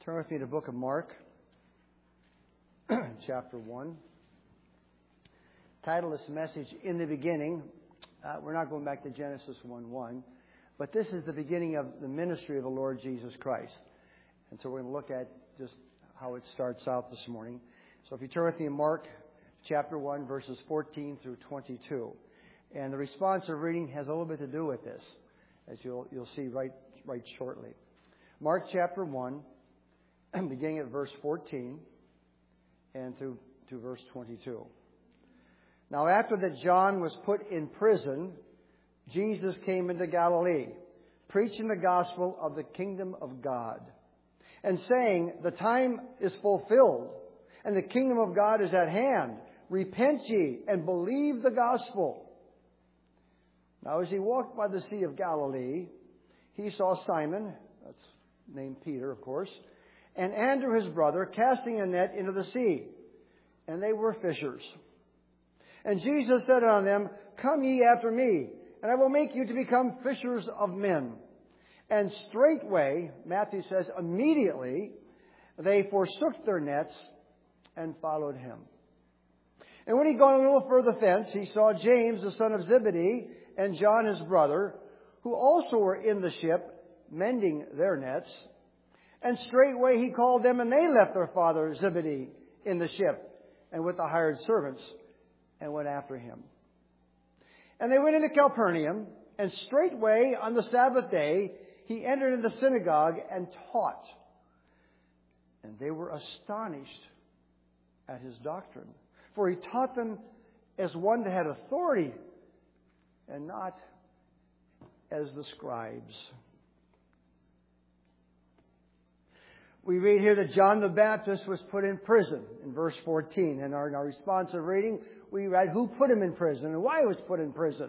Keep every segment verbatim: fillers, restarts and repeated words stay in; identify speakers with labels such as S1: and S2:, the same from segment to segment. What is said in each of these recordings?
S1: Turn with me to the book of Mark, chapter one. Title of this message, In the Beginning. Uh, we're not going back to Genesis one one, but this is the beginning of the ministry of the Lord Jesus Christ. And so we're going to look at just how it starts out this morning. So if you turn with me in Mark, chapter one, verses fourteen through twenty-two. And the responsive reading has a little bit to do with this, as you'll you'll see right, right shortly. Mark chapter one, beginning at verse fourteen and through to verse twenty-two. Now after that John was put in prison, Jesus came into Galilee, preaching the gospel of the kingdom of God, and saying, the time is fulfilled, and the kingdom of God is at hand. Repent ye, and believe the gospel. Now as he walked by the Sea of Galilee, he saw Simon, that's named Peter, of course, and Andrew his brother, casting a net into the sea. And they were fishers. And Jesus said unto them, Come ye after me, and I will make you to become fishers of men. And straightway, Matthew says, immediately, they forsook their nets and followed him. And when he gone a little further thence, he saw James the son of Zebedee, and John his brother, who also were in the ship, mending their nets. And straightway he called them, and they left their father Zebedee in the ship, and with the hired servants, and went after him. And they went into Capernaum, and straightway on the Sabbath day he entered into the synagogue and taught. And they were astonished at his doctrine, for he taught them as one that had authority, and not as the scribes. We read here that John the Baptist was put in prison in verse fourteen. And in our, in our responsive reading, we read who put him in prison and why he was put in prison.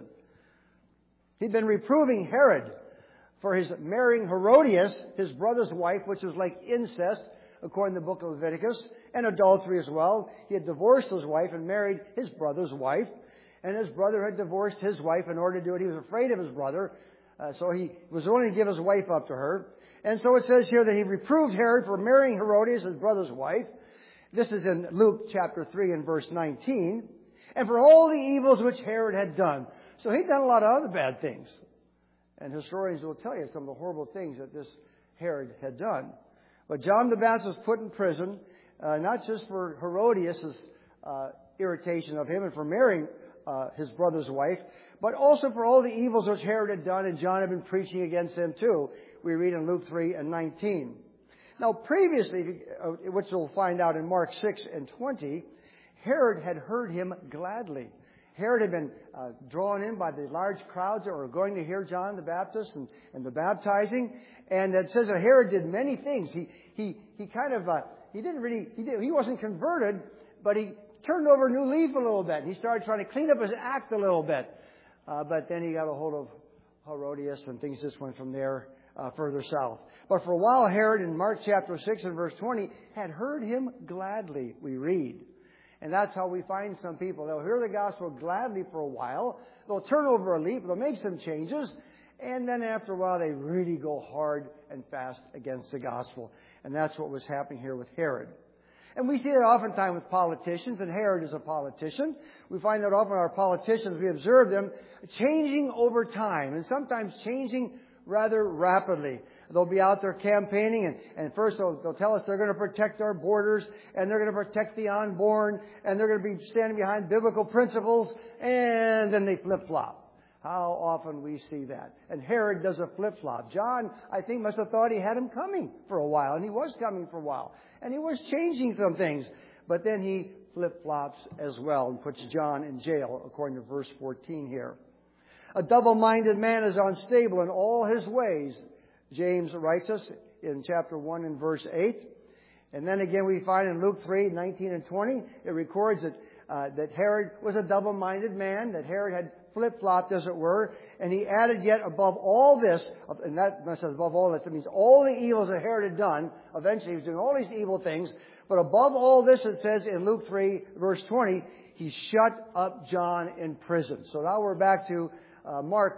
S1: He'd been reproving Herod for his marrying Herodias, his brother's wife, which was like incest, according to the book of Leviticus, and adultery as well. He had divorced his wife and married his brother's wife. And his brother had divorced his wife in order to do it. He was afraid of his brother, uh, so he was willing to give his wife up to her. And so it says here that he reproved Herod for marrying Herodias, his brother's wife. This is in Luke chapter three and verse nineteen. And for all the evils which Herod had done. So he'd done a lot of other bad things. And historians will tell you some of the horrible things that this Herod had done. But John the Baptist was put in prison, uh, not just for Herodias' uh, irritation of him and for marrying uh, his brother's wife, but also for all the evils which Herod had done, and John had been preaching against him too. We read in Luke three and nineteen. Now previously, which we'll find out in Mark six and twenty, Herod had heard him gladly. Herod had been uh, drawn in by the large crowds that were going to hear John the Baptist and, and the baptizing. And it says that Herod did many things. He he he kind of uh, he didn't really he did, he wasn't converted, but he turned over a new leaf a little bit. He started trying to clean up his act a little bit. Uh, but then he got a hold of Herodias, and things just went from there uh, further south. But for a while, Herod in Mark chapter six and verse twenty had heard him gladly, we read. And that's how we find some people. They'll hear the gospel gladly for a while. They'll turn over a leaf. They'll make some changes. And then after a while, they really go hard and fast against the gospel. And that's what was happening here with Herod. And we see it oftentimes with politicians, and Herod is a politician. We find that often our politicians, we observe them changing over time, and sometimes changing rather rapidly. They'll be out there campaigning, and, and first they'll, they'll tell us they're going to protect our borders, and they're going to protect the unborn, and they're going to be standing behind biblical principles, and then they flip-flop. How often we see that. And Herod does a flip-flop. John, I think, must have thought he had him coming for a while, and he was coming for a while. And he was changing some things. But then he flip-flops as well and puts John in jail, according to verse fourteen here. A double-minded man is unstable in all his ways, James writes us in chapter one and verse eight. And then again we find in Luke three, nineteen and twenty, it records that, uh, that Herod was a double-minded man, that Herod had flip-flopped, as it were, and he added yet above all this, and that says above all this, it means all the evils that Herod had done. Eventually he was doing all these evil things, but above all this, it says in Luke three, verse twenty, he shut up John in prison. So now we're back to uh, Mark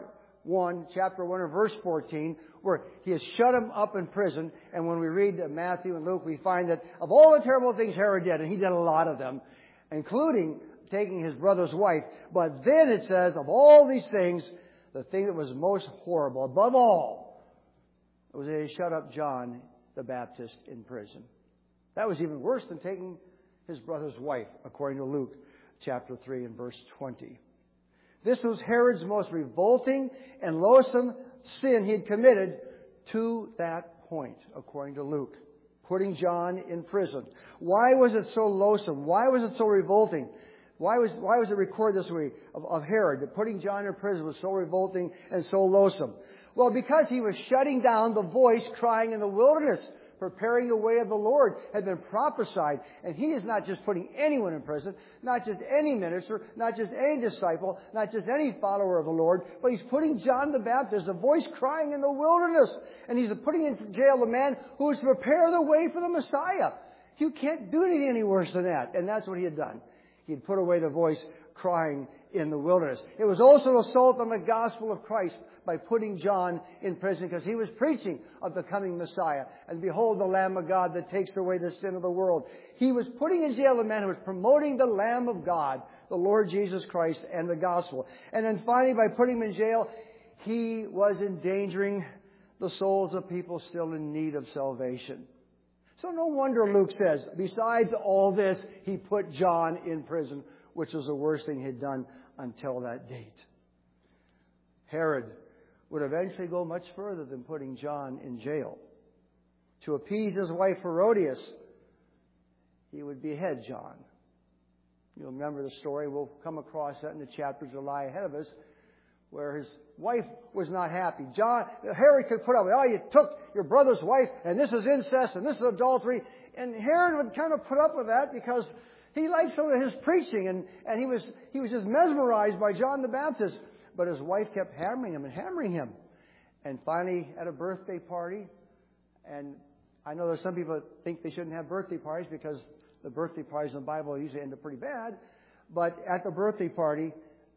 S1: one, chapter one and verse fourteen, where he has shut him up in prison. And when we read Matthew and Luke, we find that of all the terrible things Herod did, and he did a lot of them, including taking his brother's wife. But then it says, of all these things, the thing that was most horrible, above all, was that he shut up John the Baptist in prison. That was even worse than taking his brother's wife, according to Luke chapter three and verse twenty. This was Herod's most revolting and loathsome sin he had committed to that point, according to Luke. Putting John in prison. Why was it so loathsome? Why was it so revolting? Why was, why was it recorded this way of, of Herod, that putting John in prison was so revolting and so loathsome? Well, because he was shutting down the voice crying in the wilderness, preparing the way of the Lord, had been prophesied. And he is not just putting anyone in prison, not just any minister, not just any disciple, not just any follower of the Lord, but he's putting John the Baptist, the voice crying in the wilderness. And he's putting in jail the man who was to prepare the way for the Messiah. You can't do anything any worse than that. And that's what he had done. He had put away the voice crying in the wilderness. It was also an assault on the gospel of Christ by putting John in prison, because he was preaching of the coming Messiah. And behold, the Lamb of God that takes away the sin of the world. He was putting in jail a man who was promoting the Lamb of God, the Lord Jesus Christ, and the gospel. And then finally, by putting him in jail, he was endangering the souls of people still in need of salvation. So no wonder Luke says, besides all this, he put John in prison, which was the worst thing he'd done until that date. Herod would eventually go much further than putting John in jail. To appease his wife Herodias, he would behead John. You'll remember the story. We'll come across that in the chapters that lie ahead of us, where his wife was not happy. John, Herod could put up with, oh, you took your brother's wife, and this is incest, and this is adultery. And Herod would kind of put up with that because he liked some of his preaching, and, and he was he was just mesmerized by John the Baptist. But his wife kept hammering him and hammering him. And finally, at a birthday party, and I know there's some people that think they shouldn't have birthday parties because the birthday parties in the Bible usually end up pretty bad. But at the birthday party,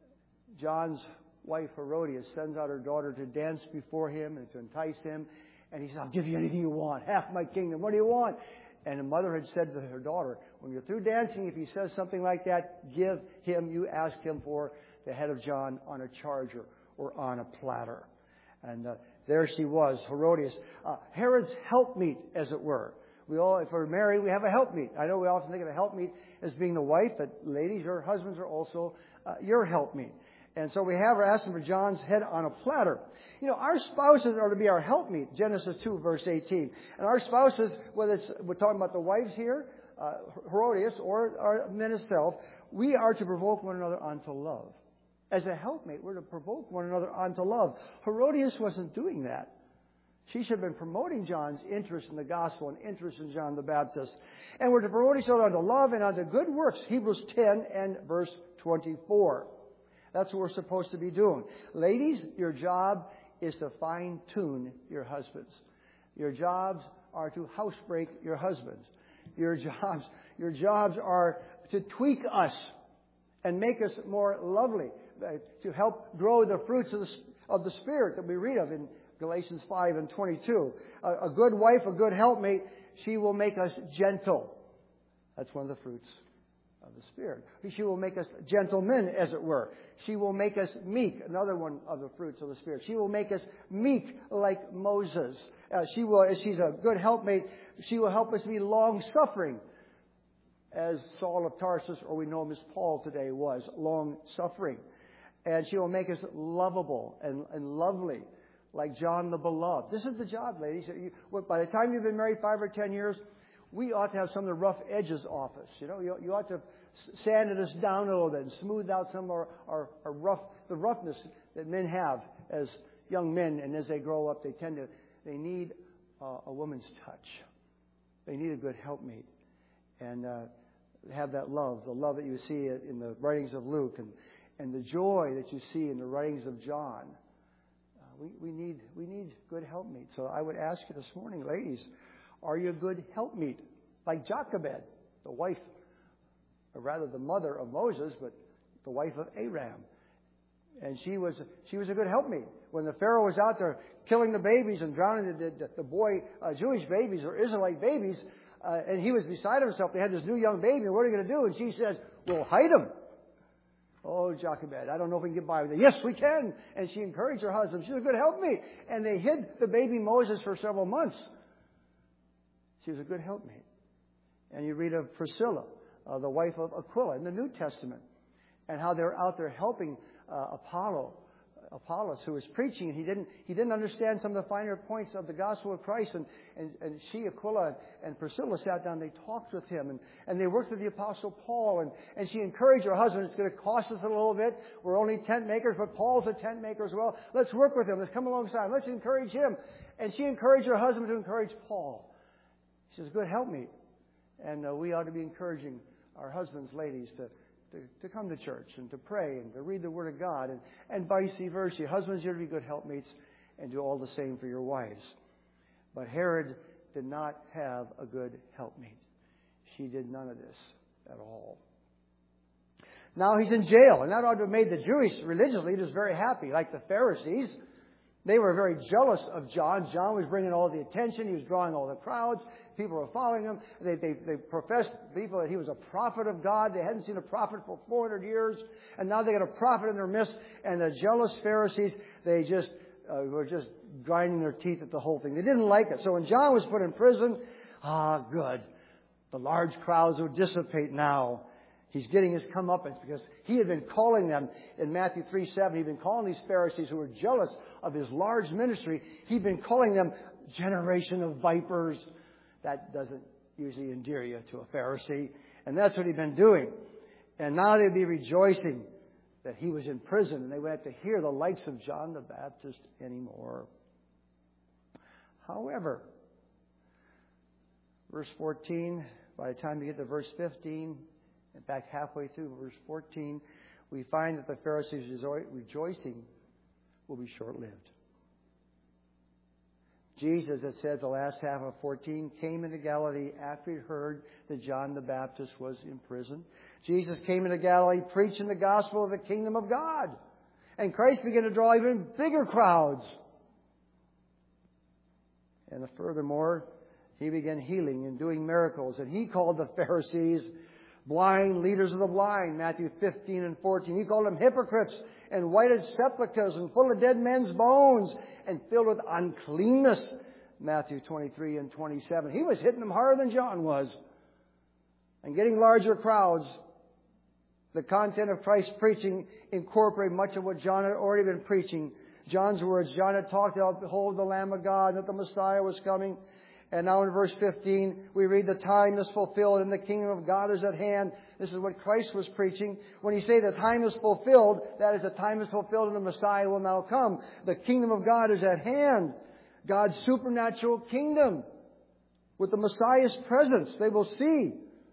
S1: John's wife Herodias sends out her daughter to dance before him and to entice him. And he says, I'll give you anything you want, half my kingdom. What do you want? And the mother had said to her daughter, when you're through dancing, if he says something like that, give him, you ask him for the head of John on a charger or on a platter. And uh, there she was, Herodias, uh, Herod's helpmeet, as it were. We all, if we're married, we have a helpmeet. I know we often think of a helpmeet as being the wife, but ladies, your husbands are also uh, your helpmeet. And so we have her asking for John's head on a platter. You know, our spouses are to be our helpmeet, Genesis two, verse eighteen. And our spouses, whether it's, we're talking about the wives here, uh, Herodias, or our men itself, we are to provoke one another unto love. As a helpmate, we're to provoke one another unto love. Herodias wasn't doing that. She should have been promoting John's interest in the gospel and interest in John the Baptist. And we're to promote each other unto love and unto good works. Hebrews ten and verse twenty-four. That's what we're supposed to be doing. Ladies, your job is to fine-tune your husbands. Your jobs are to housebreak your husbands. Your jobs, your jobs are to tweak us and make us more lovely, uh, to help grow the fruits of the, of the Spirit that we read of in Galatians five and twenty-two. A, a good wife, a good helpmate, she will make us gentle. That's one of the fruits of the Spirit. She will make us gentlemen, as it were. She will make us meek, another one of the fruits of the Spirit. She will make us meek like Moses. Uh, she will, as she's a good helpmate, she will help us be long-suffering, as Saul of Tarsus, or we know him as Paul today, was long-suffering. And she will make us lovable and, and lovely, like John the Beloved. This is the job, ladies. You, by the time you've been married five or ten years, we ought to have some of the rough edges off us. You know, you, you ought to have sanded us down a little bit and smoothed out some of our, our, our rough, the roughness that men have as young men, and as they grow up, they tend to, they need uh, a woman's touch. They need a good helpmate, and uh, have that love, the love that you see in the writings of Luke, and and the joy that you see in the writings of John. Uh, we we need we need good helpmeet. So I would ask you this morning, ladies, are you a good helpmeet? Like Jochebed, the wife, or rather the mother of Moses, but the wife of Aram. And she was she was a good helpmeet. when the Pharaoh was out there killing the babies and drowning the, the, the boy uh, Jewish babies or Israelite babies, uh, and he was beside himself. They had this new young baby, and what are you going to do? And she says, "We'll hide him." Oh, Jochebed, I don't know if we can get by with it. Yes, we can. And she encouraged her husband. She was a good helpmate. And they hid the baby Moses for several months. She was a good helpmate. And you read of Priscilla, uh, the wife of Aquila in the New Testament, and how they're out there helping uh, Apollo, Apollos, who was preaching. And he didn't he didn't understand some of the finer points of the gospel of Christ. And, and, and she, Aquila, and Priscilla sat down. They talked with him. And, and they worked with the Apostle Paul. And, and she encouraged her husband. It's going to cost us a little bit. We're only tent makers, but Paul's a tent maker as well. Let's work with him. Let's come alongside. Let's encourage him. And she encouraged her husband to encourage Paul. She says, "Good, help me." And uh, we ought to be encouraging our husbands, ladies, to, to, to come to church and to pray and to read the Word of God. And, and vice versa. Husbands, you're to be good helpmates and do all the same for your wives. But Herod did not have a good helpmate. She did none of this at all. Now he's in jail. And that ought to have made the Jewish religious leaders very happy, like the Pharisees. They were very jealous of John. John was bringing all the attention. He was drawing all the crowds. People were following him. They, they, they professed people that he was a prophet of God. They hadn't seen a prophet for four hundred years. And now they got a prophet in their midst. And the jealous Pharisees, they just uh, were just grinding their teeth at the whole thing. They didn't like it. So when John was put in prison, ah, good. The large crowds would dissipate now. He's getting his comeuppance because he had been calling them in Matthew three seven. He'd been calling these Pharisees who were jealous of his large ministry. He'd been calling them generation of vipers. That doesn't usually endear you to a Pharisee. And that's what he'd been doing. And now they'd be rejoicing that he was in prison. And they would have to hear the likes of John the Baptist anymore. However, verse fourteen, by the time you get to verse fifteen, in fact, halfway through verse fourteen, we find that the Pharisees' rejoicing will be short-lived. Jesus, it says the last half of fourteen, came into Galilee after he heard that John the Baptist was in prison. Jesus came into Galilee preaching the gospel of the kingdom of God. And Christ began to draw even bigger crowds. And furthermore, he began healing and doing miracles. And he called the Pharisees blind leaders of the blind, Matthew fifteen and fourteen. He called them hypocrites and whited sepulchres and full of dead men's bones and filled with uncleanness, Matthew twenty-three and twenty-seven. He was hitting them harder than John was and getting larger crowds. The content of Christ's preaching incorporated much of what John had already been preaching. John's words, John had talked about, behold, the Lamb of God, that the Messiah was coming. And now in verse fifteen, we read the time is fulfilled and the kingdom of God is at hand. This is what Christ was preaching. When he say the time is fulfilled, that is, the time is fulfilled and the Messiah will now come. The kingdom of God is at hand. God's supernatural kingdom with the Messiah's presence. They will see.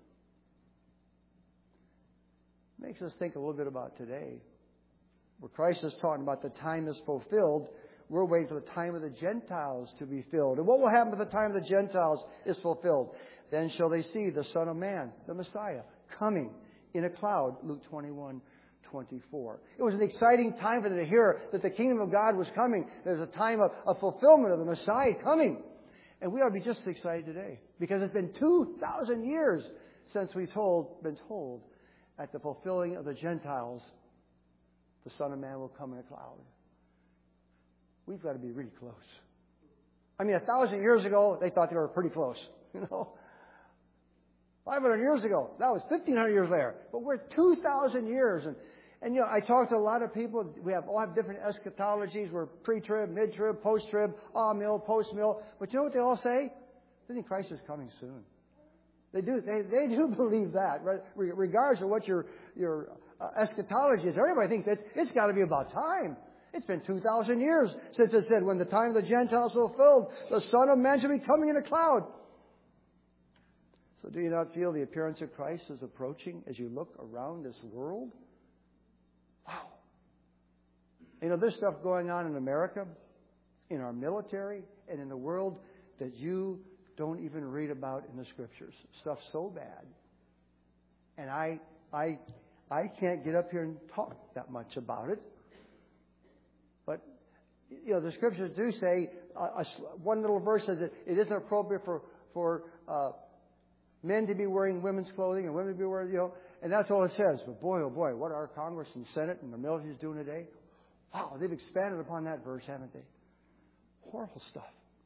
S1: Makes us think a little bit about today. Where Christ is talking about the time is fulfilled, we're waiting for the time of the Gentiles to be filled. And what will happen at the time of the Gentiles is fulfilled? Then shall they see the Son of Man, the Messiah, coming in a cloud, Luke twenty-one twenty-four. It was an exciting time for them to hear that the kingdom of God was coming. There's a time of, of fulfillment of the Messiah coming. And we ought to be just as excited today. Because it's been two thousand years since we've told, been told at the fulfilling of the Gentiles, the Son of Man will come in a cloud. We've got to be really close. I mean, a thousand years ago, they thought they were pretty close. You know, five hundred years ago, that was fifteen hundred years later. But we're two thousand years, and and you know, I talk to a lot of people. We have all have different eschatologies. We're pre-trib, mid-trib, post-trib, all-mill, post-mill. But you know what they all say? They think Christ is coming soon. They do. They they do believe that, right? Regardless of what your your uh, eschatology is. Everybody thinks that it's got to be about time. It's been two thousand years since it said, when the time of the Gentiles will fulfilled, the Son of Man shall be coming in a cloud. So do you not feel the appearance of Christ is approaching as you look around this world? Wow. You know, there's stuff going on in America, in our military, and in the world that you don't even read about in the Scriptures. Stuff so bad. And I, I, I can't get up here and talk that much about it. But you know, the scriptures do say, uh, one little verse says that it isn't appropriate for, for uh, men to be wearing women's clothing and women to be wearing, you know, and that's all it says. But boy, oh boy, what our Congress and Senate and the military is doing today. Wow, they've expanded upon that verse, haven't they? Horrible stuff.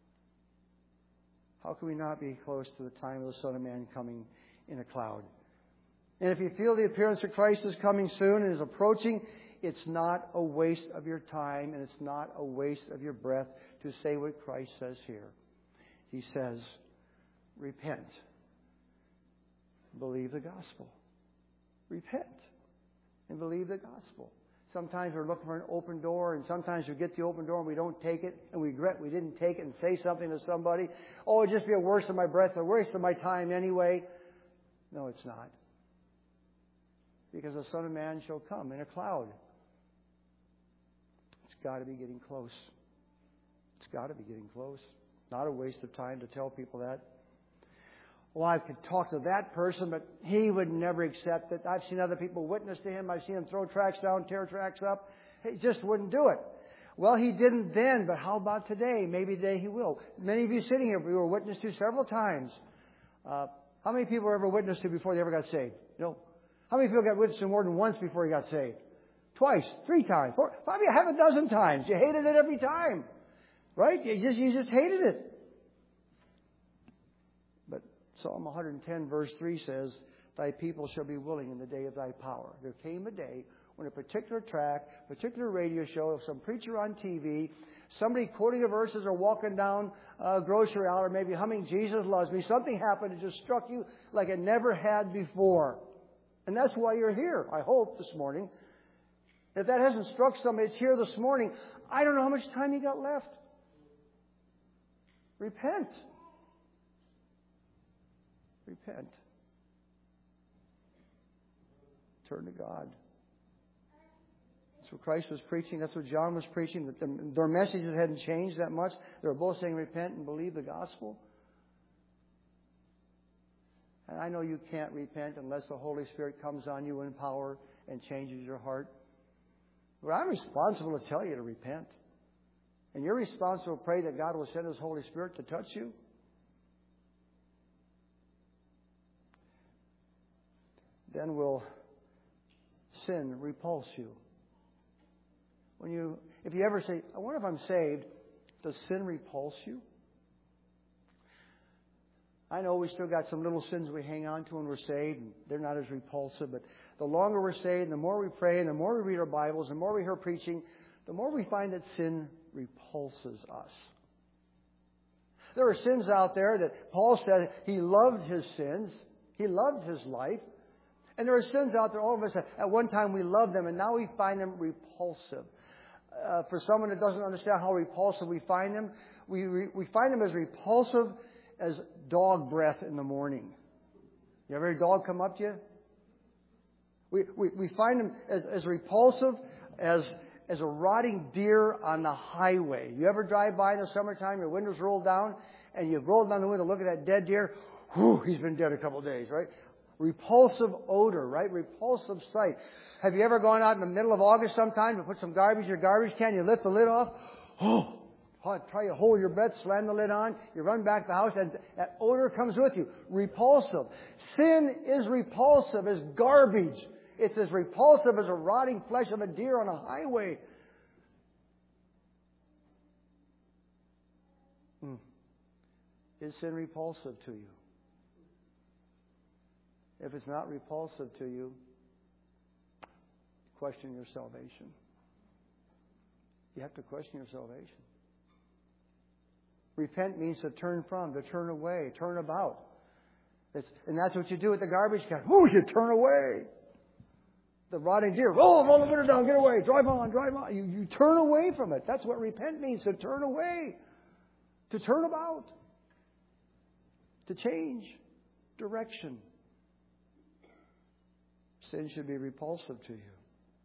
S1: How can we not be close to the time of the Son of Man coming in a cloud? And if you feel the appearance of Christ is coming soon and is approaching, it's not a waste of your time and it's not a waste of your breath to say what Christ says here. He says, repent. Believe the gospel. Repent and believe the gospel. Sometimes we're looking for an open door, and sometimes we get the open door and we don't take it, and we regret we didn't take it and say something to somebody. Oh, it'd just be a waste of my breath, a waste of my time anyway. No, it's not. Because the Son of Man shall come in a cloud. It's got to be getting close. It's got to be getting close. Not a waste of time to tell people that. Well, I could talk to that person, but he would never accept it. I've seen other people witness to him. I've seen him throw tracts down, tear tracts up. He just wouldn't do it. Well, he didn't then, but how about today? Maybe today he will. Many of you sitting here, we were witnessed to several times. Uh, how many people were ever witnessed to before they ever got saved? You know, how many people got witnessed to more than once before he got saved? Twice, three times, four, probably half a dozen times. You hated it every time, right? You just, you just hated it. But Psalm one ten verse three says, thy people shall be willing in the day of thy power. There came a day when a particular track, particular radio show, some preacher on T V, somebody quoting a verses or walking down a grocery aisle or maybe humming Jesus Loves Me, something happened that just struck you like it never had before. And that's why you're here, I hope, this morning. If that hasn't struck somebody that's here this morning, I don't know how much time you got left. Repent. Repent. Turn to God. That's what Christ was preaching. That's what John was preaching. Their messages hadn't changed that much. They were both saying repent and believe the gospel. And I know you can't repent unless the Holy Spirit comes on you in power and changes your heart. But I'm responsible to tell you to repent. And you're responsible to pray that God will send His Holy Spirit to touch you. Then will sin repulse you. When you, if you ever say, I wonder if I'm saved, does sin repulse you? I know we still got some little sins we hang on to when we're saved, and they're not as repulsive, but the longer we're saved, and the more we pray, and the more we read our Bibles, the more we hear preaching, the more we find that sin repulses us. There are sins out there that Paul said he loved his sins. He loved his life. And there are sins out there, all of us, at one time we loved them, and now we find them repulsive. Uh, for someone that doesn't understand how repulsive we find them, we, we, we find them as repulsive as dog breath in the morning. You ever heard a dog come up to you? We, we, we find them as, as repulsive as, as a rotting deer on the highway. You ever drive by in the summertime, your windows roll down, and you've rolled down the window, look at that dead deer. Whew, he's been dead a couple of days, right? Repulsive odor, right? Repulsive sight. Have you ever gone out in the middle of August sometime to put some garbage in your garbage can? You lift the lid off. Oh, try to hold your breath, slam the lid on. You run back to the house, and that odor comes with you. Repulsive. Sin is repulsive as garbage. It's as repulsive as a rotting flesh of a deer on a highway. Hmm. Is sin repulsive to you? If it's not repulsive to you, question your salvation. You have to question your salvation. Repent means to turn from, to turn away, turn about. It's, and that's what you do with the garbage can. Ooh, you turn away. The rotting deer, oh, roll the window down, get away, drive on, drive on. You, you turn away from it. That's what repent means, to turn away, to turn about, to change direction. Sin should be repulsive to you.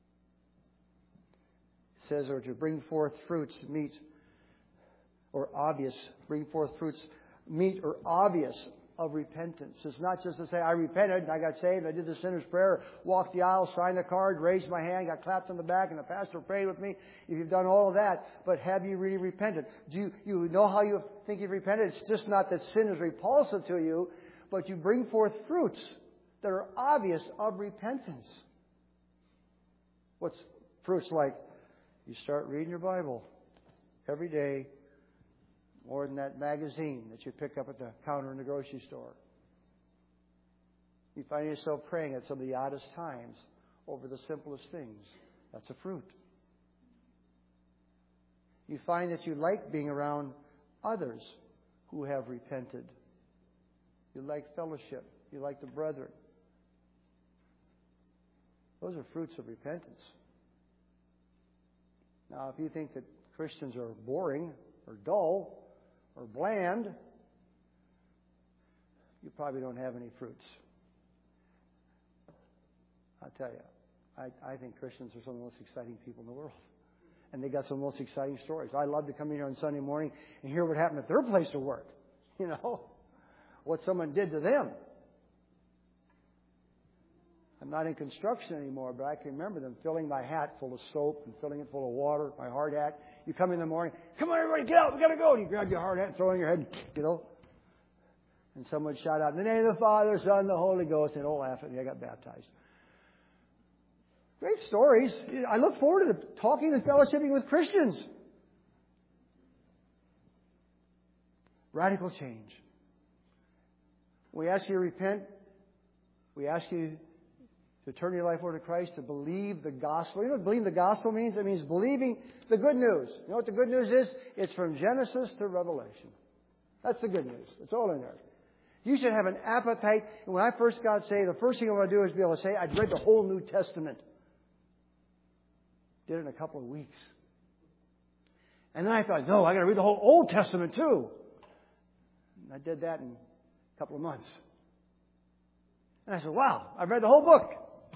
S1: It says, or to bring forth fruits, meet, or obvious. Bring forth fruits, meet or obvious. of repentance. It's not just to say, I repented, and I got saved, I did the sinner's prayer, walked the aisle, signed the card, raised my hand, got clapped on the back, and the pastor prayed with me. If you've done all of that, but have you really repented? Do you, you know how you think you've repented? It's just not that sin is repulsive to you, but you bring forth fruits that are obvious of repentance. What's fruits like? You start reading your Bible every day, more than that magazine that you pick up at the counter in the grocery store. You find yourself praying at some of the oddest times over the simplest things. That's a fruit. You find that you like being around others who have repented. You like fellowship. You like the brethren. Those are fruits of repentance. Now, if you think that Christians are boring or dull or bland, you probably don't have any fruits. I'll tell you, I, I think Christians are some of the most exciting people in the world. And they got some of the most exciting stories. I love to come in here on Sunday morning and hear what happened at their place of work. You know, what someone did to them. I'm not in construction anymore, but I can remember them filling my hat full of soap and filling it full of water, my hard hat. You come in the morning, come on everybody, get out, we got to go. And you grab your hard hat and throw it in your head, you know. And someone would shout out, in the name of the Father, Son, and the Holy Ghost, and they'll laugh at me. I got baptized. Great stories. I look forward to talking and fellowshipping with Christians. Radical change. We ask you to repent. We ask you to turn your life over to Christ, to believe the gospel. You know what believing the gospel means? It means believing the good news. You know what the good news is? It's from Genesis to Revelation. That's the good news. It's all in there. You should have an appetite. And when I first got saved, the first thing I want to do is be able to say, I'd read the whole New Testament. Did it in a couple of weeks. And then I thought, no, I got to read the whole Old Testament too. And I did that in a couple of months. And I said, wow, I've read the whole book.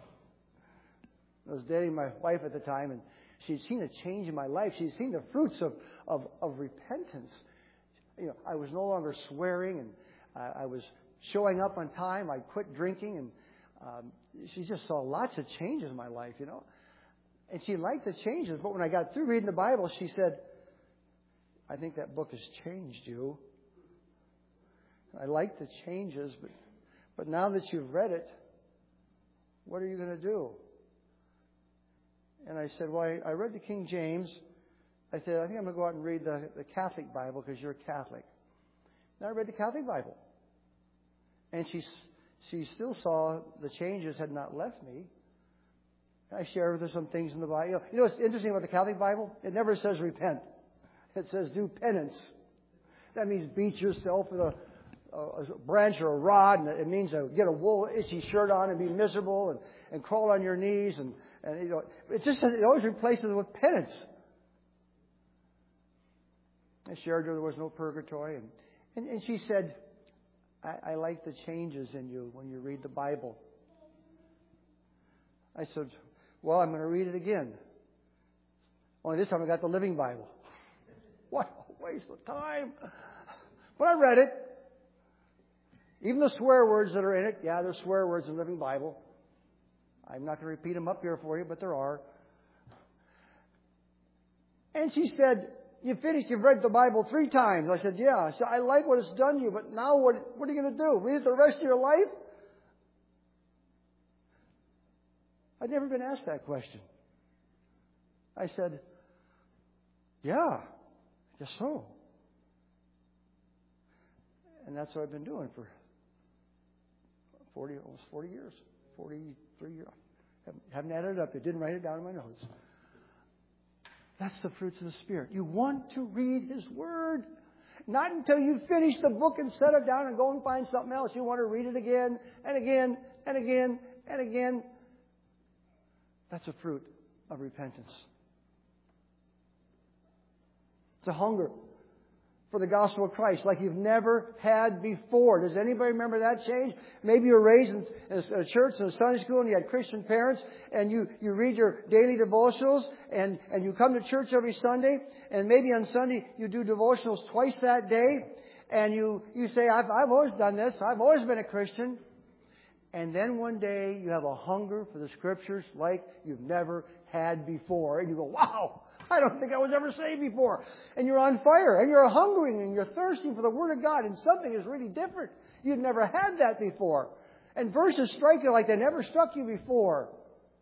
S1: I was dating my wife at the time, and she'd seen a change in my life. She'd seen the fruits of, of, of repentance. You know, I was no longer swearing, and I, I was showing up on time. I quit drinking, and um, she just saw lots of changes in my life, you know. And she liked the changes, but when I got through reading the Bible, she said, I think that book has changed you. I like the changes, but but now that you've read it, what are you going to do? And I said, well, I, I read the King James. I said, I think I'm going to go out and read the, the Catholic Bible because you're a Catholic. And I read the Catholic Bible. And she, she still saw the changes had not left me. I shared with her some things in the Bible. You know, you know what's interesting about the Catholic Bible? It never says repent. It says do penance. That means beat yourself with a a branch or a rod, and it means to get a wool itchy shirt on and be miserable and, and crawl on your knees, and, and you know it just it always replaces it with penance. I shared with her there was no purgatory, and, and, and she said, I, I like the changes in you when you read the Bible. I said, well, I'm going to read it again. Only this time I got the Living Bible. What a waste of time. But I read it. Even the swear words that are in it, yeah, there's swear words in the Living Bible. I'm not going to repeat them up here for you, but there are. And she said, you finished, you've read the Bible three times. I said, yeah. I said, I like what it's done to you, but now what, what are you going to do? Read it the rest of your life? I'd never been asked that question. I said, yeah, I guess so. And that's what I've been doing for forty, almost forty years, forty-three years. Haven't, haven't added it up. I didn't write it down in my notes. That's the fruits of the Spirit. You want to read His Word. Not until you finish the book and set it down and go and find something else. You want to read it again and again and again and again. That's a fruit of repentance. It's a hunger for the gospel of Christ like you've never had before. Does anybody remember that change? Maybe you were raised in a church, in a Sunday school, and you had Christian parents, and you, you read your daily devotionals, and, and you come to church every Sunday, and maybe on Sunday you do devotionals twice that day, and you, you say, I've, I've always done this. I've always been a Christian. And then one day you have a hunger for the Scriptures like you've never had before. And you go, wow, I don't think I was ever saved before. And you're on fire, and you're hungering, and you're thirsting for the Word of God, and something is really different. You've never had that before. And verses strike you like they never struck you before.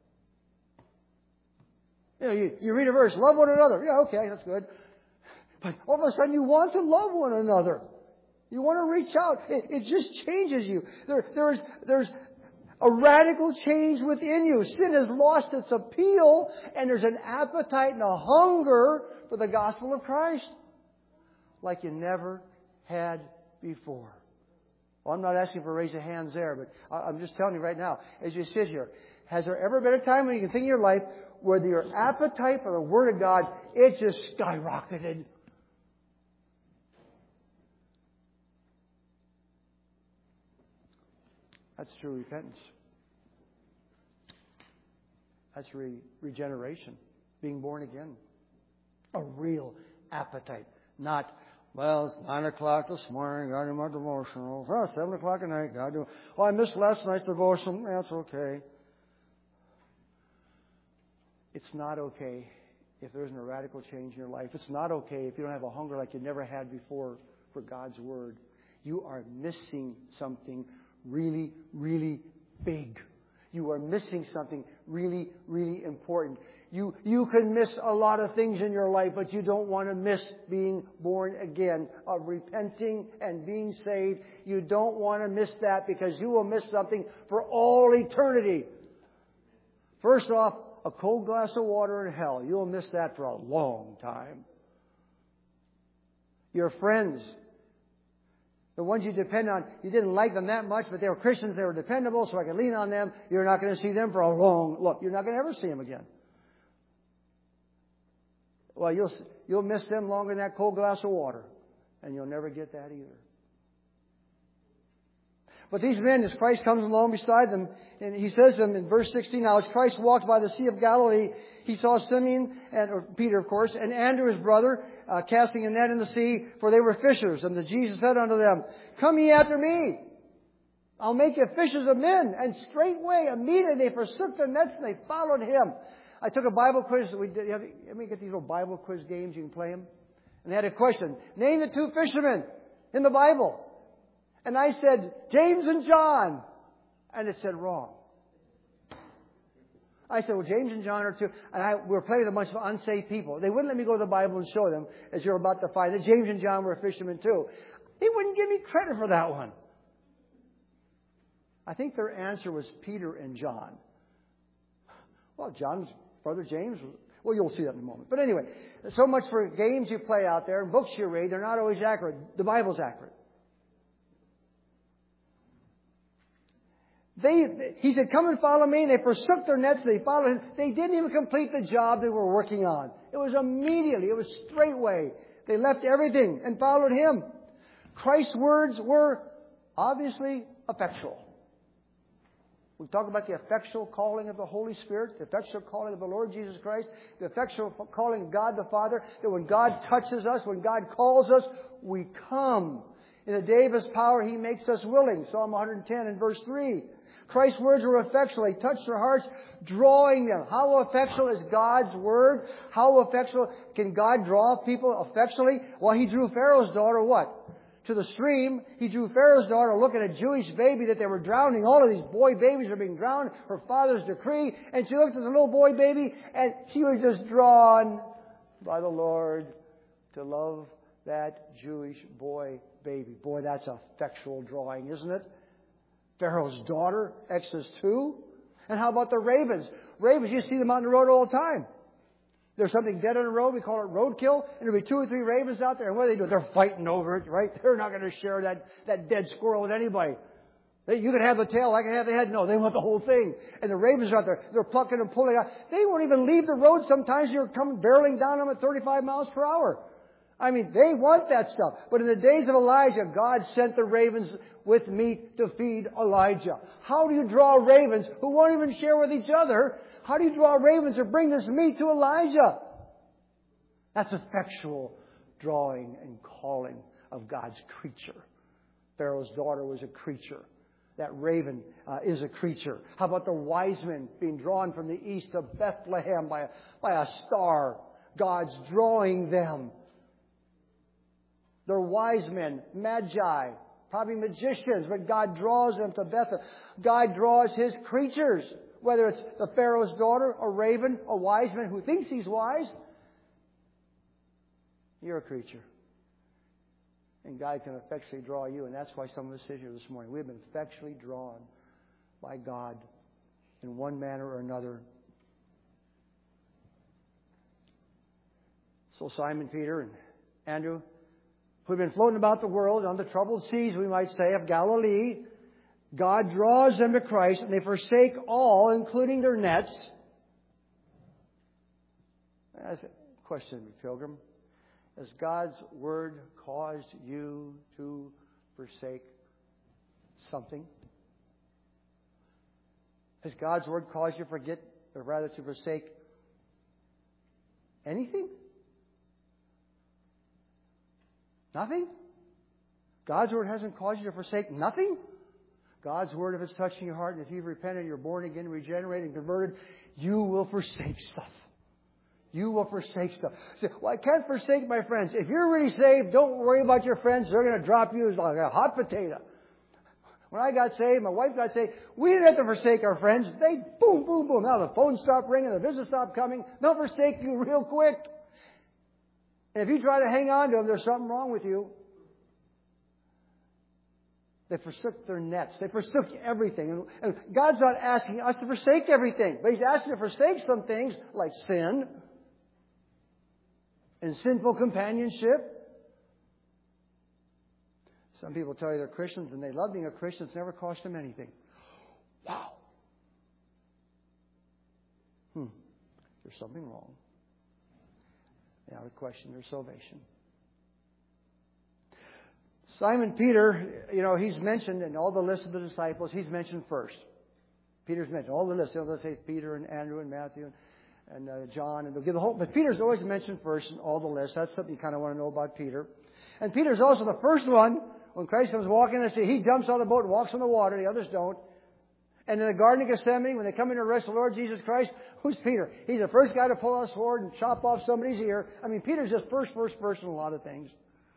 S1: You know, you, you read a verse, love one another. Yeah, okay, that's good. But all of a sudden you want to love one another. You want to reach out. It, it just changes you. There, there's, there's a radical change within you. Sin has lost its appeal, and there's an appetite and a hunger for the gospel of Christ like you never had before. Well, I'm not asking for a raise of hands there, but I'm just telling you right now, as you sit here, has there ever been a time when you can think in your life where your appetite for the Word of God, it just skyrocketed? That's true repentance. That's re- regeneration, being born again. A real appetite. Not, well, it's nine o'clock this morning, got to do my devotional. Well, seven o'clock at night, got to do. Oh, I missed last night's devotion. That's okay. It's not okay if there isn't a radical change in your life. It's not okay if you don't have a hunger like you never had before for God's Word. You are missing something really, really big. You are missing something really, really important. You, you can miss a lot of things in your life, but you don't want to miss being born again, of repenting and being saved. You don't want to miss that because you will miss something for all eternity. First off, a cold glass of water in hell. You'll miss that for a long time. Your friends, the ones you depend on, you didn't like them that much, but they were Christians, they were dependable, so I could lean on them. You're not going to see them for a long look. You're not going to ever see them again. Well, you'll you'll miss them longer than that cold glass of water, and you'll never get that either. But these men, as Christ comes along beside them, and he says to them in verse sixteen, now as Christ walked by the Sea of Galilee, he saw Simeon, and or Peter, of course, and Andrew, his brother, uh, casting a net in the sea, for they were fishers. And the Jesus said unto them, come ye after me. I'll make you fishers of men. And straightway, immediately, they forsook their nets, and they followed him. I took a Bible quiz. We did, let me get these little Bible quiz games. You can play them. And they had a question. Name the two fishermen in the Bible. And I said, James and John. And it said wrong. I said, well, James and John are two. And I, we were playing with a bunch of unsaved people. They wouldn't let me go to the Bible and show them, as you're about to find, that James and John were fishermen too. They wouldn't give me credit for that one. I think their answer was Peter and John. Well, John's brother James, well, you'll see that in a moment. But anyway, so much for games you play out there and books you read. They're not always accurate. The Bible's accurate. They, he said, come and follow me. And they forsook their nets. They followed him. They didn't even complete the job they were working on. It was immediately. It was straightway. They left everything and followed him. Christ's words were obviously effectual. We talk about the effectual calling of the Holy Spirit, the effectual calling of the Lord Jesus Christ, the effectual calling of God the Father, that when God touches us, when God calls us, we come. In the day of His power, He makes us willing. Psalm one ten and verse three. Christ's words were effectual. They touched their hearts, drawing them. How effectual is God's Word? How effectual can God draw people effectually? Well, He drew Pharaoh's daughter what? To the stream. He drew Pharaoh's daughter looking at a Jewish baby that they were drowning. All of these boy babies are being drowned. Her father's decree. And she looked at the little boy baby and she was just drawn by the Lord to love that Jewish boy baby. Boy, that's effectual drawing, isn't it? Pharaoh's daughter, Exodus two. And how about the ravens? Ravens, you see them out on the road all the time. There's something dead on the road, we call it roadkill, and there'll be two or three ravens out there, and what do they do? They're fighting over it, right? They're not going to share that, that dead squirrel with anybody. They, you can have the tail, I can have the head. No, they want the whole thing. And the ravens are out there, they're plucking and pulling out. They won't even leave the road sometimes. You're coming barreling down them at thirty-five miles per hour. I mean, they want that stuff. But in the days of Elijah, God sent the ravens with meat to feed Elijah. How do you draw ravens who won't even share with each other? How do you draw ravens to bring this meat to Elijah? That's effectual drawing and calling of God's creature. Pharaoh's daughter was a creature. That raven uh, is a creature. How about the wise men being drawn from the east to Bethlehem by a, by a star? God's drawing them. They're wise men, magi, probably magicians, but God draws them to Bethlehem. God draws His creatures, whether it's the Pharaoh's daughter, a raven, a wise man who thinks he's wise. You're a creature. And God can effectually draw you. And that's why some of us sit here this morning. We've been effectually drawn by God in one manner or another. So Simon Peter and Andrew, who've been floating about the world on the troubled seas, we might say, of Galilee, God draws them to Christ, and they forsake all, including their nets. That's a question, pilgrim. Has God's Word caused you to forsake something? Has God's Word caused you to forget, or rather to forsake anything? Nothing? God's Word hasn't caused you to forsake nothing? God's Word, if it's touching your heart, and if you've repented, you're born again, regenerated, and converted, you will forsake stuff. You will forsake stuff. Say, well, I can't forsake my friends. If you're really saved, don't worry about your friends. They're going to drop you like a hot potato. When I got saved, my wife got saved, we didn't have to forsake our friends. They boom, boom, boom. Now the phone stopped ringing, the business stopped coming. They'll forsake you real quick. And if you try to hang on to them, there's something wrong with you. They forsook their nets. They forsook everything. And, and God's not asking us to forsake everything, but He's asking to forsake some things like sin and sinful companionship. Some people tell you they're Christians and they love being a Christian. It's never cost them anything. Wow. Hmm. There's something wrong. They ought to question their salvation. Simon Peter, you know, he's mentioned in all the lists of the disciples, he's mentioned first. Peter's mentioned all the lists. You know, they'll say Peter and Andrew and Matthew and, and uh, John, and they'll give the whole. But Peter's always mentioned first in all the lists. That's something you kind of want to know about Peter. And Peter's also the first one when Christ comes walking in the sea. He jumps out of the boat and walks on the water. The others don't. And in the Garden of Gethsemane, when they come in to arrest the Lord Jesus Christ, who's Peter? He's the first guy to pull out a sword and chop off somebody's ear. I mean, Peter's just first, first person in a lot of things.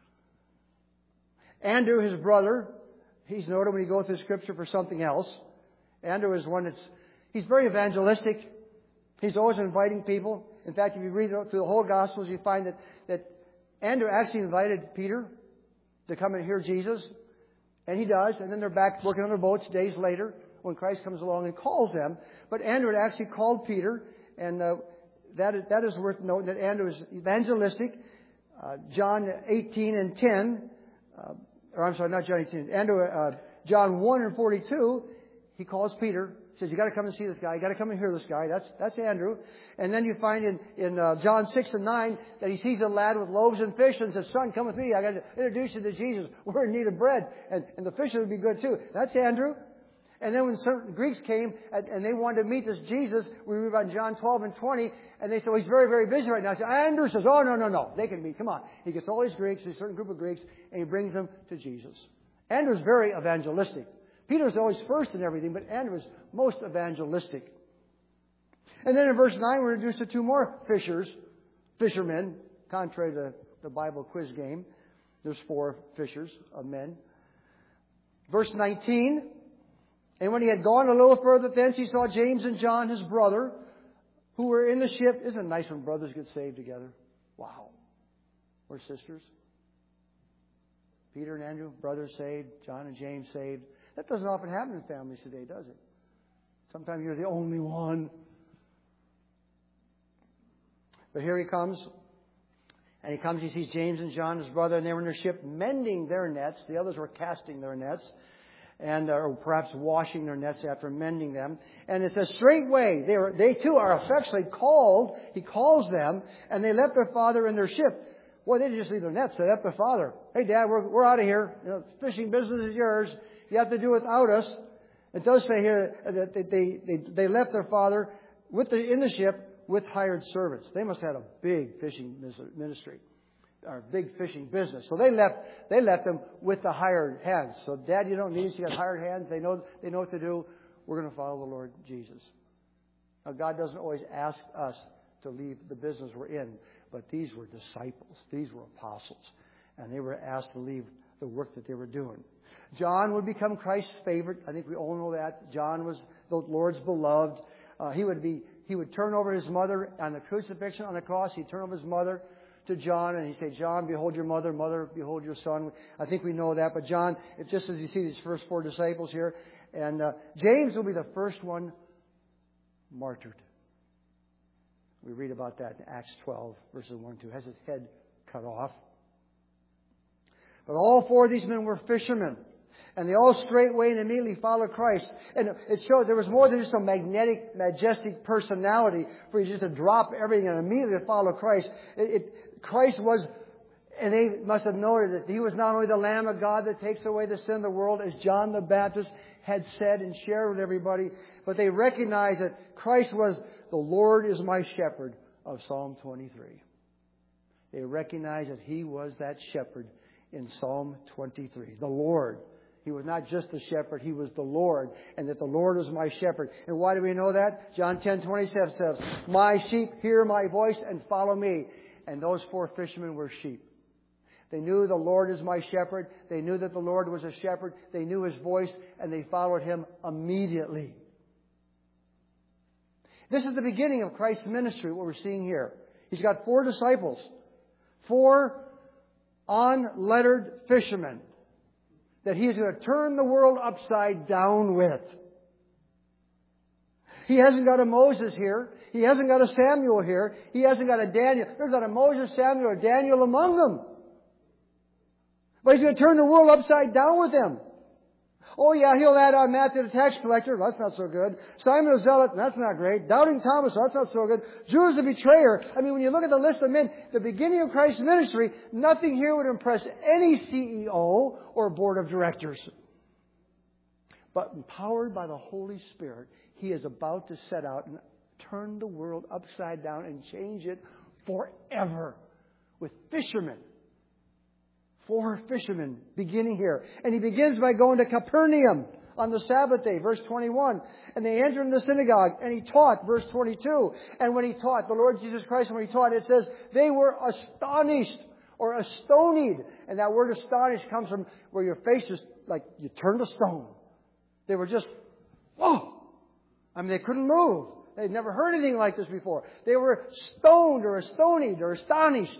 S1: Andrew, his brother, he's noted when you go through Scripture for something else. Andrew is one that's, he's very evangelistic. He's always inviting people. In fact, if you read through the whole Gospels, you find that, that Andrew actually invited Peter to come and hear Jesus. And he does. And then they're back working on their boats days later when Christ comes along and calls them. But Andrew had actually called Peter. And uh, that, is, that is worth noting that Andrew is evangelistic. Uh, John eighteen and ten... Uh, or I'm sorry, not John eighteen. Andrew, uh, John one and forty-two, he calls Peter. He says, you got to come and see this guy. You got to come and hear this guy. That's that's Andrew. And then you find in, in uh, John six and nine that he sees a lad with loaves and fish and says, son, come with me. I got to introduce you to Jesus. We're in need of bread. And, and the fish would be good too. That's Andrew. And then when certain Greeks came and, and they wanted to meet this Jesus, we read about John twelve and twenty, and they said, well, he's very, very busy right now. So Andrew says, oh, no, no, no. They can meet. Come on. He gets all these Greeks, a certain group of Greeks, and he brings them to Jesus. Andrew's very evangelistic. Peter's always first in everything, but Andrew is most evangelistic. And then in verse nine, we're introduced to two more fishers, fishermen, contrary to the Bible quiz game. There's four fishers of men. Verse nineteen, and when he had gone a little further thence, he saw James and John, his brother, who were in the ship. Isn't it nice when brothers get saved together? Wow. Or sisters. Peter and Andrew, brothers saved. John and James saved. That doesn't often happen in families today, does it? Sometimes you're the only one. But here he comes. And he comes, he sees James and John, his brother, and they were in their ship mending their nets. The others were casting their nets. And or perhaps washing their nets after mending them. And it says, straightway, they were, they too are affectionately called. He calls them, and they left their father in their ship. Boy, they didn't just leave their nets. They left their father. Hey, Dad, we're we're out of here. You know, fishing business is yours. You have to do without us. It does say here that they they they, they left their father with the in the ship with hired servants. They must have had a big fishing ministry. our big fishing business. So they left, they left them with the hired hands. So, Dad, you don't need us. You got hired hands. They know, they know what to do. We're going to follow the Lord Jesus. Now, God doesn't always ask us to leave the business we're in, but these were disciples. These were apostles. And they were asked to leave the work that they were doing. John would become Christ's favorite. I think we all know that. John was the Lord's beloved. Uh, he would be, he would turn over his mother on the crucifixion, on the cross. He'd turn over his mother to John, and he'd say, John, behold your mother. Mother, behold your son. I think we know that. But John, it just as you see these first four disciples here, and uh, James will be the first one martyred. We read about that in Acts twelve, verses one and two. Has his head cut off. But all four of these men were fishermen. And they all straightway and immediately followed Christ. And it showed there was more than just a magnetic, majestic personality for you just to drop everything and immediately follow Christ. It, it, Christ was, and they must have noted that He was not only the Lamb of God that takes away the sin of the world, as John the Baptist had said and shared with everybody, but they recognized that Christ was the Lord is my shepherd of Psalm twenty-three. They recognized that He was that shepherd in Psalm twenty-three. The Lord. He was not just the shepherd, He was the Lord. And that the Lord is my shepherd. And why do we know that? John ten twenty-seven says, my sheep hear my voice and follow me. And those four fishermen were sheep. They knew the Lord is my shepherd. They knew that the Lord was a shepherd. They knew His voice and they followed Him immediately. This is the beginning of Christ's ministry, what we're seeing here. He's got four disciples. Four unlettered fishermen that He's going to turn the world upside down with. He hasn't got a Moses here. He hasn't got a Samuel here. He hasn't got a Daniel. There's not a Moses, Samuel, or Daniel among them. But He's going to turn the world upside down with them. Oh yeah, He'll add on Matthew the tax collector. That's not so good. Simon the zealot. That's not great. Doubting Thomas. That's not so good. Judas the betrayer. I mean, when you look at the list of men, the beginning of Christ's ministry, nothing here would impress any C E O or board of directors. But empowered by the Holy Spirit, He is about to set out and turn the world upside down and change it forever with fishermen. Four fishermen beginning here. And He begins by going to Capernaum on the Sabbath day, verse twenty-one. And they entered in the synagogue and He taught, verse twenty-two. And when He taught, the Lord Jesus Christ, when He taught, it says, they were astonished or astonied. And that word astonished comes from where your face is like you turned to stone. They were just, whoa! I mean, they couldn't move. They'd never heard anything like this before. They were stoned or astonied or astonished.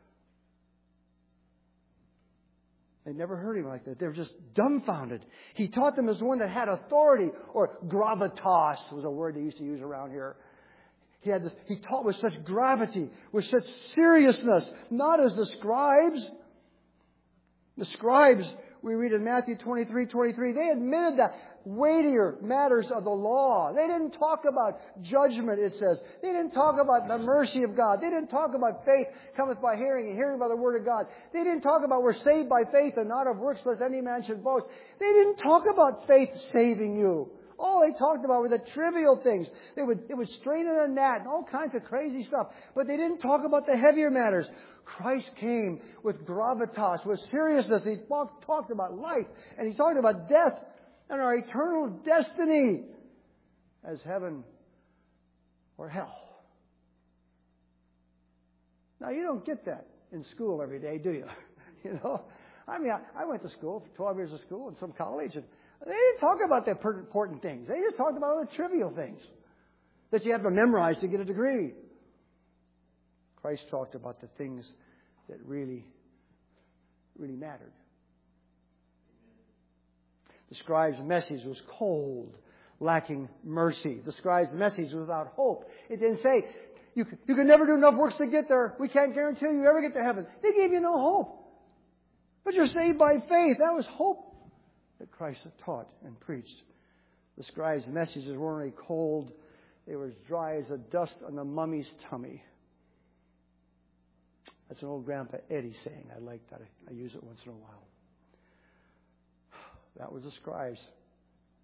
S1: They'd never heard Him like that. They were just dumbfounded. He taught them as one that had authority, or gravitas was a word they used to use around here. He had this, He taught with such gravity, with such seriousness, not as the scribes. The scribes, we read in Matthew twenty-three twenty-three, they admitted that weightier matters of the law. They didn't talk about judgment, it says. They didn't talk about the mercy of God. They didn't talk about faith cometh by hearing and hearing by the word of God. They didn't talk about we're saved by faith and not of works lest any man should boast. They didn't talk about faith saving you. All they talked about were the trivial things. They would, they would strain in a gnat and all kinds of crazy stuff. But they didn't talk about the heavier matters. Christ came with gravitas, with seriousness. He talked about life and He talked about death and our eternal destiny as heaven or hell. Now, you don't get that in school every day, do you? You know, I mean, I, I went to school for twelve years of school and some college, and they didn't talk about the important things. They just talked about all the trivial things that you have to memorize to get a degree. Christ talked about the things that really, really mattered. The scribe's message was cold, lacking mercy. The scribe's message was without hope. It didn't say, you can, you can never do enough works to get there. We can't guarantee you ever get to heaven. They gave you no hope. But you're saved by faith. That was hope that Christ taught and preached. The scribe's messages weren't only cold, they were as dry as the dust on the mummy's tummy. That's an old Grandpa Eddie saying. I like that. I use it once in a while. That was the scribes.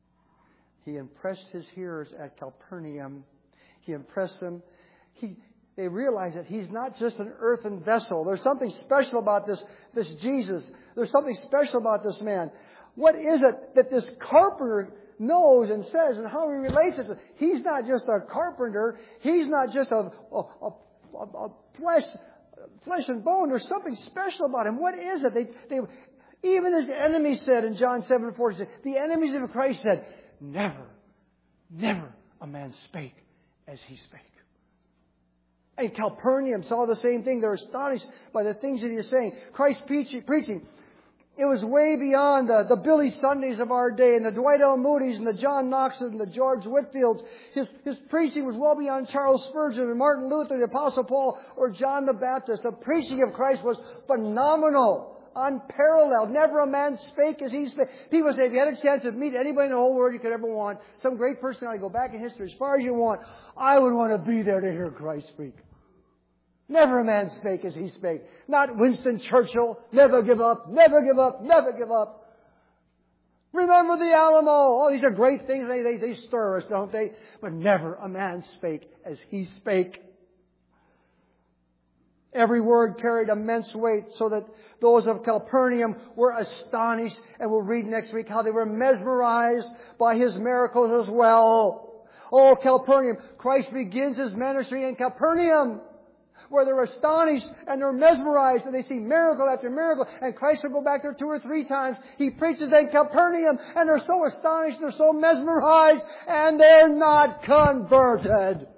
S1: He impressed His hearers at Capernaum. He impressed them. He, they realize that He's not just an earthen vessel. There's something special about this, this Jesus. There's something special about this man. What is it that this carpenter knows and says and how he relates it? He's not just a carpenter. He's not just a, a, a, a flesh, flesh and bone. There's something special about Him. What is it? They, they, even His enemies said in John seven forty, the enemies of Christ said, never, never a man spake as He spake. And Capernaum saw the same thing. They're astonished by the things that He is saying. Christ preaching, preaching. It was way beyond the, the Billy Sundays of our day and the Dwight L. Moody's and the John Knoxes and the George Whitfields. His, his preaching was well beyond Charles Spurgeon and Martin Luther, the Apostle Paul, or John the Baptist. The preaching of Christ was phenomenal, unparalleled. Never a man spake as He spake. People say, if you had a chance to meet anybody in the whole world you could ever want, some great personality, go back in history as far as you want, I would want to be there to hear Christ speak. Never a man spake as He spake. Not Winston Churchill. Never give up, never give up, never give up. Remember the Alamo. Oh, these are great things. They, they, they stir us, don't they? But never a man spake as He spake. Every word carried immense weight so that those of Capernaum were astonished. And we'll read next week how they were mesmerized by His miracles as well. Oh, Capernaum. Christ begins His ministry in Capernaum, where they're astonished and they're mesmerized and they see miracle after miracle. And Christ will go back there two or three times. He preaches in Capernaum and they're so astonished, they're so mesmerized, and they're not converted.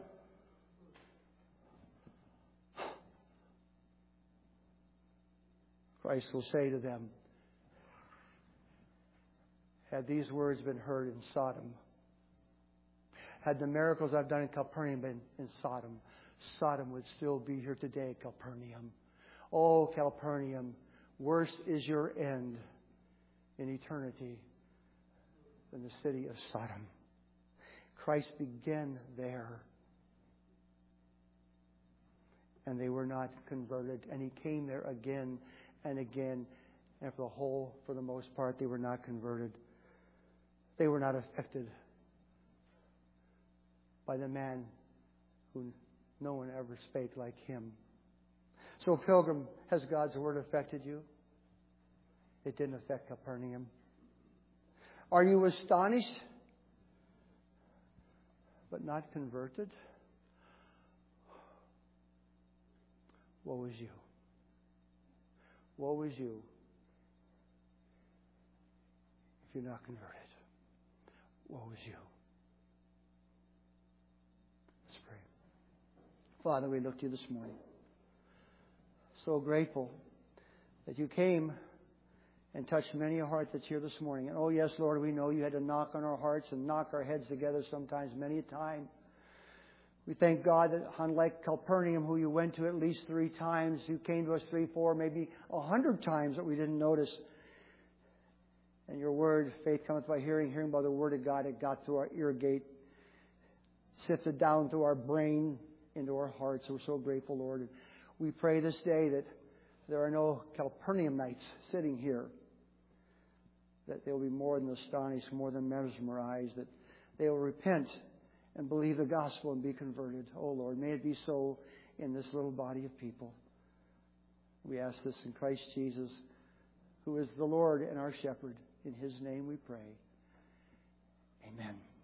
S1: Christ will say to them, had these words been heard in Sodom, had the miracles I've done in Capernaum been in Sodom, Sodom would still be here today, Capernaum. Oh, Capernaum, worse is your end in eternity than the city of Sodom. Christ began there. And they were not converted. And He came there again and again. And for the whole, for the most part, they were not converted. They were not affected by the man who no one ever spake like Him. So, pilgrim, has God's Word affected you? It didn't affect Capernaum. Are you astonished but not converted? Woe is you. Woe is you if you're not converted. Woe is you. Let's pray. Father, we look to You this morning. So grateful that You came and touched many a heart that's here this morning. And oh yes, Lord, we know You had to knock on our hearts and knock our heads together sometimes, many a time. We thank God that unlike Capernaum, who You went to at least three times, You came to us three, four, maybe a hundred times that we didn't notice. And Your word, faith cometh by hearing, hearing by the word of God. It got through our ear gate, sifted down through our brain, into our hearts. We're so grateful, Lord. And we pray this day that there are no Capernaum-nites sitting here, that they will be more than astonished, more than mesmerized, that they will repent and believe the gospel and be converted. Oh, Lord, may it be so in this little body of people. We ask this in Christ Jesus, who is the Lord and our shepherd. In His name we pray. Amen.